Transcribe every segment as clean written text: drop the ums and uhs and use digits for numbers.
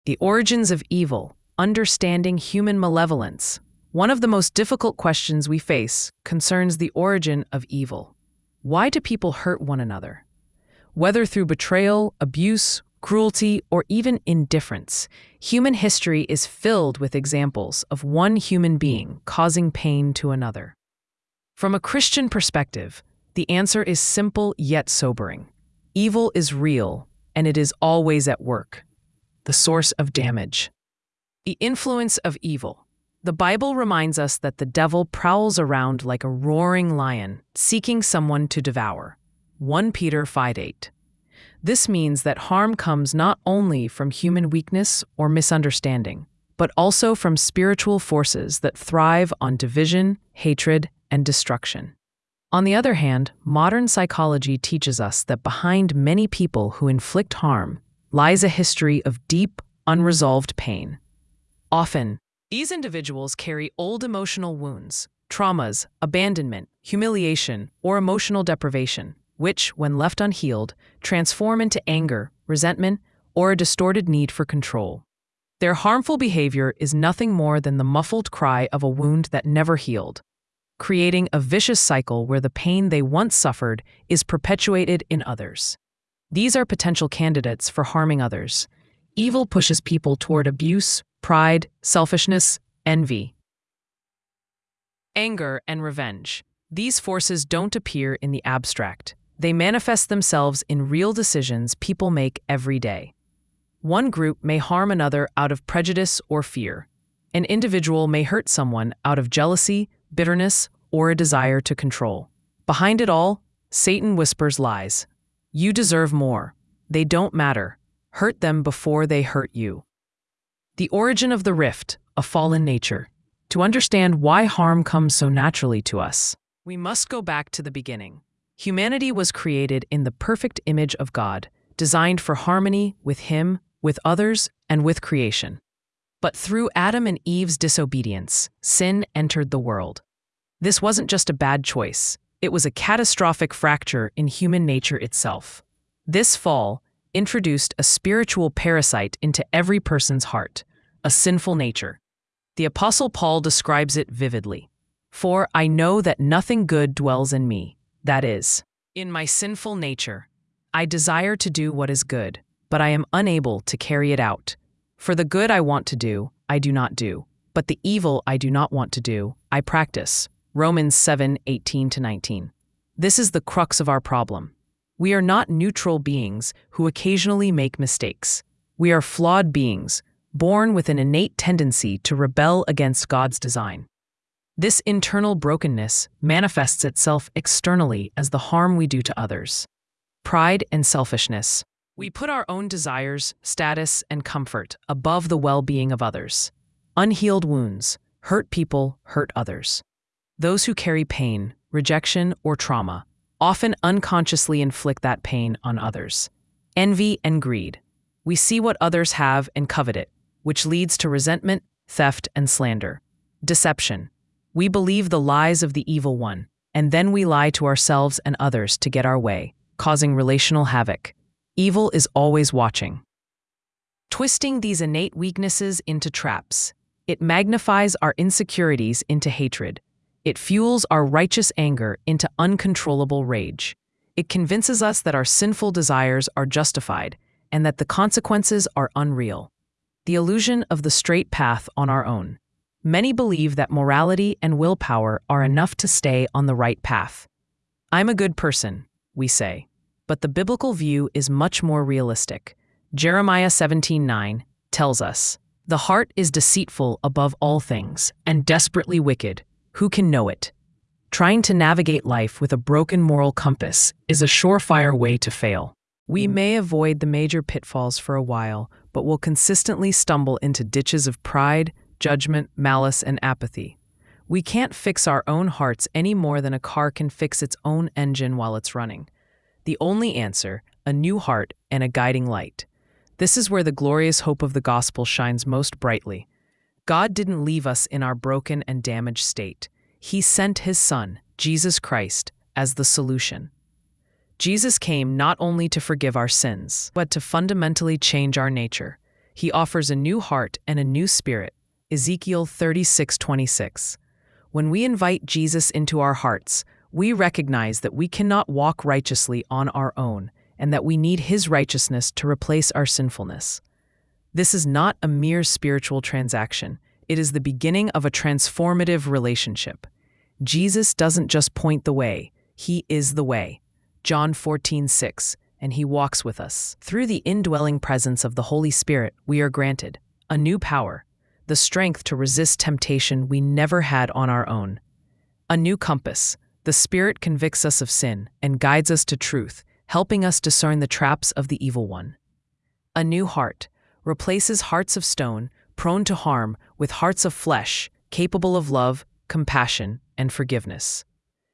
The origins of evil, understanding human malevolence. One of the most difficult questions we face concerns the origin of evil. Why do people hurt one another? Whether through betrayal, abuse, cruelty, or even indifference, human history is filled with examples of one human being causing pain to another. From a Christian perspective, the answer is simple yet sobering. Evil is real, and it is always at work. The source of damage. The influence of evil. The Bible reminds us that the devil prowls around like a roaring lion, seeking someone to devour. 1 Peter 5:8. This means that harm comes not only from human weakness or misunderstanding, but also from spiritual forces that thrive on division, hatred, and destruction. On the other hand, modern psychology teaches us that behind many people who inflict harm lies a history of deep, unresolved pain. Often, these individuals carry old emotional wounds, traumas, abandonment, humiliation, or emotional deprivation, which, when left unhealed, transform into anger, resentment, or a distorted need for control. Their harmful behavior is nothing more than the muffled cry of a wound that never healed, creating a vicious cycle where the pain they once suffered is perpetuated in others. These are potential candidates for harming others. Evil pushes people toward abuse, pride, selfishness, envy, anger, and revenge. These forces don't appear in the abstract. They manifest themselves in real decisions people make every day. One group may harm another out of prejudice or fear. An individual may hurt someone out of jealousy, bitterness, or a desire to control. Behind it all, Satan whispers lies. You deserve more. They don't matter. Hurt them before they hurt you. The origin of the rift, a fallen nature. To understand why harm comes so naturally to us, we must go back to the beginning. Humanity was created in the perfect image of God, designed for harmony with Him, with others, and with creation. But through Adam and Eve's disobedience, sin entered the world. This wasn't just a bad choice. It was a catastrophic fracture in human nature itself. This fall introduced a spiritual parasite into every person's heart, a sinful nature. The Apostle Paul describes it vividly. For I know that nothing good dwells in me, that is, in my sinful nature. I desire to do what is good, but I am unable to carry it out. For the good I want to do, I do not do, but the evil I do not want to do, I practice. Romans 7:18-19. This is the crux of our problem. We are not neutral beings who occasionally make mistakes. We are flawed beings, born with an innate tendency to rebel against God's design. This internal brokenness manifests itself externally as the harm we do to others. Pride and selfishness. We put our own desires, status, and comfort above the well-being of others. Unhealed wounds. Hurt people hurt others. Those who carry pain, rejection, or trauma often unconsciously inflict that pain on others. Envy and greed. We see what others have and covet it, which leads to resentment, theft, and slander. Deception. We believe the lies of the evil one, and then we lie to ourselves and others to get our way, causing relational havoc. Evil is always watching. Twisting these innate weaknesses into traps. It magnifies our insecurities into hatred. It fuels our righteous anger into uncontrollable rage. It convinces us that our sinful desires are justified and that the consequences are unreal. The illusion of the straight path on our own. Many believe that morality and willpower are enough to stay on the right path. I'm a good person, we say. But the biblical view is much more realistic. Jeremiah 17:9 tells us, "The heart is deceitful above all things and desperately wicked. Who can know it?" Trying to navigate life with a broken moral compass is a surefire way to fail. We may avoid the major pitfalls for a while, but will consistently stumble into ditches of pride, judgment, malice, and apathy. We can't fix our own hearts any more than a car can fix its own engine while it's running. The only answer, a new heart and a guiding light. This is where the glorious hope of the gospel shines most brightly. God didn't leave us in our broken and damaged state. He sent His Son, Jesus Christ, as the solution. Jesus came not only to forgive our sins, but to fundamentally change our nature. He offers a new heart and a new spirit. Ezekiel 36:26. When we invite Jesus into our hearts, we recognize that we cannot walk righteously on our own and that we need His righteousness to replace our sinfulness. This is not a mere spiritual transaction. It is the beginning of a transformative relationship. Jesus doesn't just point the way, He is the way. John 14:6, and He walks with us. Through the indwelling presence of the Holy Spirit, we are granted a new power, the strength to resist temptation we never had on our own. A new compass, the Spirit convicts us of sin and guides us to truth, helping us discern the traps of the evil one. A new heart replaces hearts of stone, prone to harm, with hearts of flesh, capable of love, compassion, and forgiveness.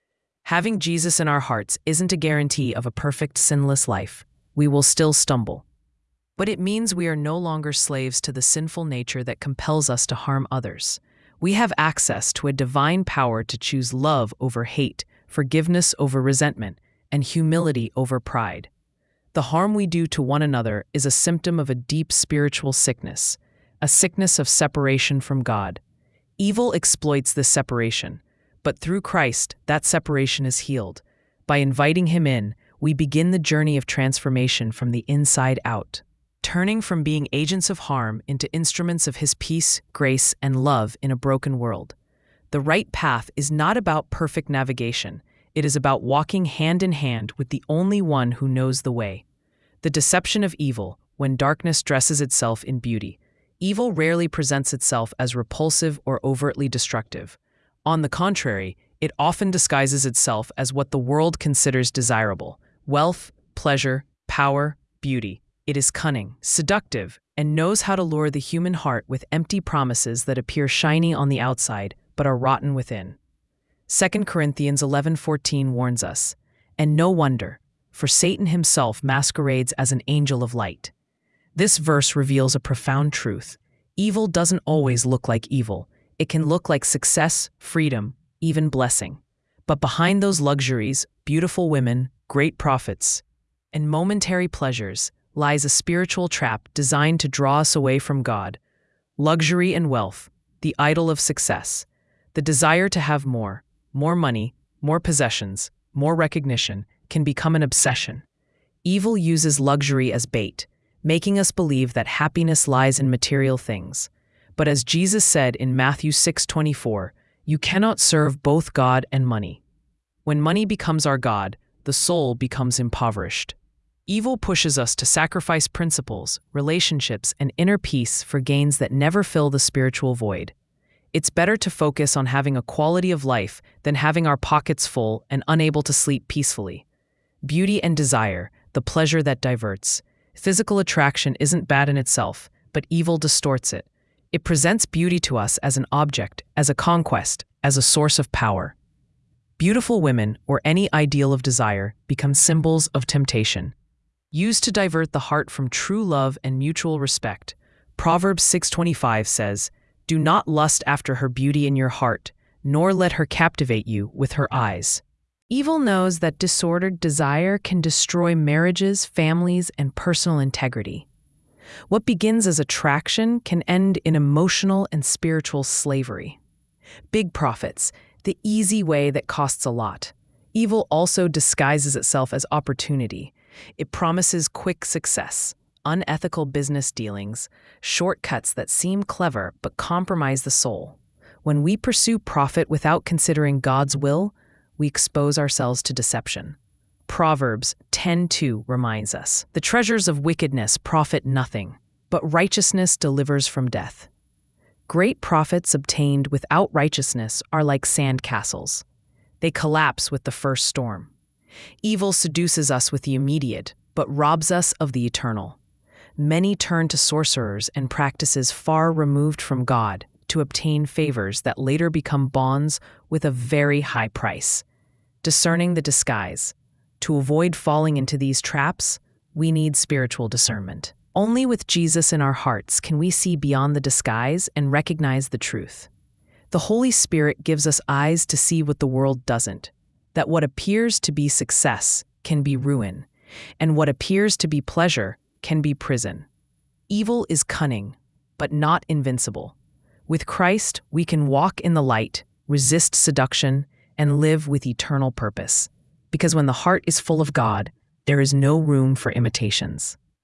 Having Jesus in our hearts isn't a guarantee of a perfect, sinless life. We will still stumble. But it means we are no longer slaves to the sinful nature that compels us to harm others. We have access to a divine power to choose love over hate, forgiveness over resentment, and humility over pride. The harm we do to one another is a symptom of a deep spiritual sickness, a sickness of separation from God. Evil exploits this separation, but through Christ, that separation is healed. By inviting Him in, we begin the journey of transformation from the inside out, turning from being agents of harm into instruments of His peace, grace, and love in a broken world. The right path is not about perfect navigation. It is about walking hand in hand with the only one who knows the way. The deception of evil, when darkness dresses itself in beauty. Evil rarely presents itself as repulsive or overtly destructive. On the contrary, it often disguises itself as what the world considers desirable: wealth, pleasure, power, beauty. It is cunning, seductive, and knows how to lure the human heart with empty promises that appear shiny on the outside but are rotten within. 2 Corinthians 11:14 warns us, "And no wonder, for Satan himself masquerades as an angel of light." This verse reveals a profound truth. Evil doesn't always look like evil. It can look like success, freedom, even blessing. But behind those luxuries, beautiful women, great profits, and momentary pleasures lies a spiritual trap designed to draw us away from God. Luxury and wealth, the idol of success, the desire to have more money, more possessions, more recognition, can become an obsession. Evil uses luxury as bait, making us believe that happiness lies in material things. But as Jesus said in Matthew 6:24, you cannot serve both God and money. When money becomes our God, the soul becomes impoverished. Evil pushes us to sacrifice principles, relationships, and inner peace for gains that never fill the spiritual void. It's better to focus on having a quality of life than having our pockets full and unable to sleep peacefully. Beauty and desire, the pleasure that diverts. Physical attraction isn't bad in itself, but evil distorts it. It presents beauty to us as an object, as a conquest, as a source of power. Beautiful women, or any ideal of desire, become symbols of temptation, used to divert the heart from true love and mutual respect. Proverbs 6:25 says, "Do not lust after her beauty in your heart, nor let her captivate you with her eyes." Evil knows that disordered desire can destroy marriages, families, and personal integrity. What begins as attraction can end in emotional and spiritual slavery. Big profits, the easy way that costs a lot. Evil also disguises itself as opportunity. It promises quick success, unethical business dealings, shortcuts that seem clever but compromise the soul. When we pursue profit without considering God's will, we expose ourselves to deception. Proverbs 10:2 reminds us, "The treasures of wickedness profit nothing, but righteousness delivers from death." Great profits obtained without righteousness are like sand castles. They collapse with the first storm. Evil seduces us with the immediate, but robs us of the eternal. Many turn to sorcerers and practices far removed from God to obtain favors that later become bonds with a very high price. Discerning the disguise. To avoid falling into these traps, we need spiritual discernment. Only with Jesus in our hearts can we see beyond the disguise and recognize the truth. The Holy Spirit gives us eyes to see what the world doesn't, that what appears to be success can be ruin, and what appears to be pleasure can be prison. Evil is cunning, but not invincible. With Christ, we can walk in the light, resist seduction, and live with eternal purpose. Because when the heart is full of God, there is no room for imitations.